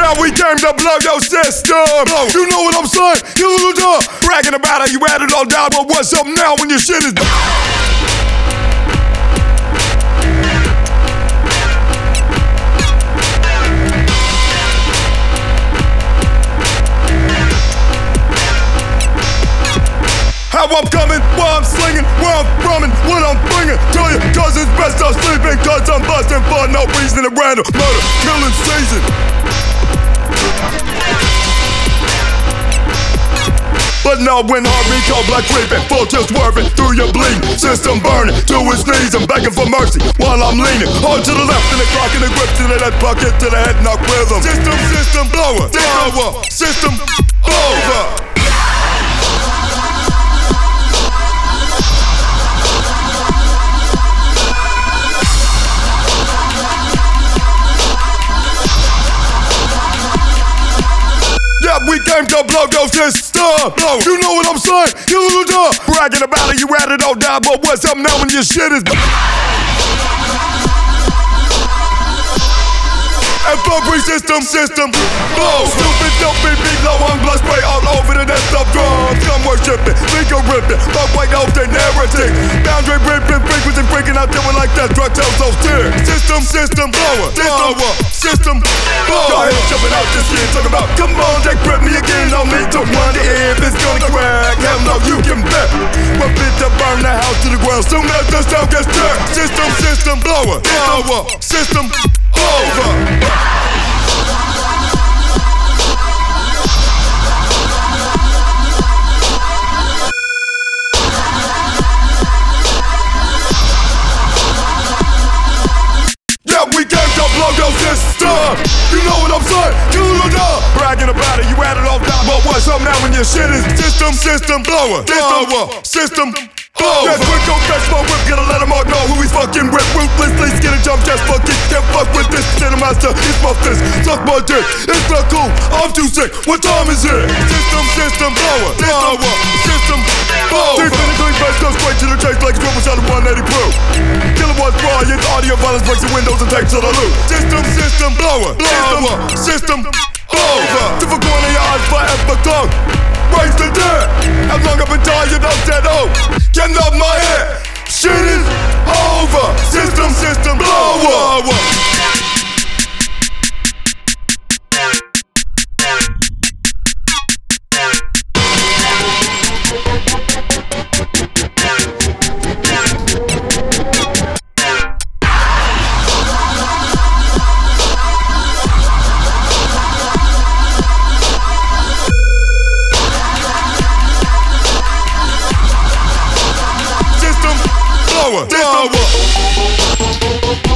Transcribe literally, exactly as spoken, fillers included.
Yeah, we came to blow your system. You know what I'm saying? You know, bragging about how you had it all down, but what's up now when your shit is how I'm coming, where I'm slinging, where I'm running, what I'm bringing. Tell you, cause it's best I'm sleeping, cause I'm busting for no reason at random. Murder, killing season. But now when hard recall, black creeping, full just swerving through your bleeding system burning to his knees and begging for mercy while I'm leaning hard to the left and the clock in the grip to the head bucket to the head knock rhythm. System, system blower, blower, system over. We came to blow your system. You know what I'm saying? You know, bragging about it, you had it all down, but what's up now when your shit is and fuckery system, system, blow. Stupid, dopey, beat low on blood spray all over the nest of drums. Come worshiping, legal ripping, fuck white off the narrative. Boundary ripping, frequency freaking out, doing like that, drug tells those tears. System, system, blower, blower, system, blower. Go ahead, jumping out this kid, talking about, come on, Jake, grip me again. No need to wonder if it's gonna crack. Hell no, you can bet. We're fit to burn the house to the ground soon as the sound gets turned. System, system, blower, blower, system, over. Yeah, we came to blow your system. You know what I'm saying? You know, bragging about it, you had it all down, but what's up now when your shit is system, system, blower, blower, system, blower. Yeah, quick, go catch my whip, gonna let them all know who he's fucking with. Ruthlessly skinny jump, just fucking can't fuck with this cinemaster. It's my fist, suck my dick. It's not cool, I'm too sick. What time is it? System, system, blower, blower, system, blower. Deep in the clean face, go straight to the chase like it's rubber shot of one eighty proof. Kilowatts raw, it's audio violence breaks the windows and takes to the loop. System, system, blower, blower, system, over. Different corner of your eyes forever gone. Raise the dead. As long as I've been tired of that, oh, get off my head. Shit is over. System, system, blower. Blower, blower.